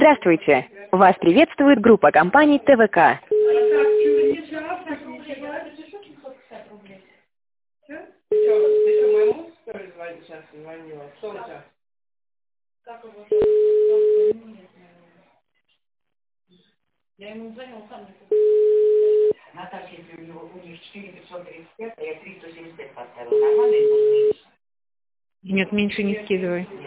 Здравствуйте! Вас приветствует группа компаний ТВК. Наташа, если у них 4535, а я 375 поставила. Нормально? Нет, меньше не скидывай.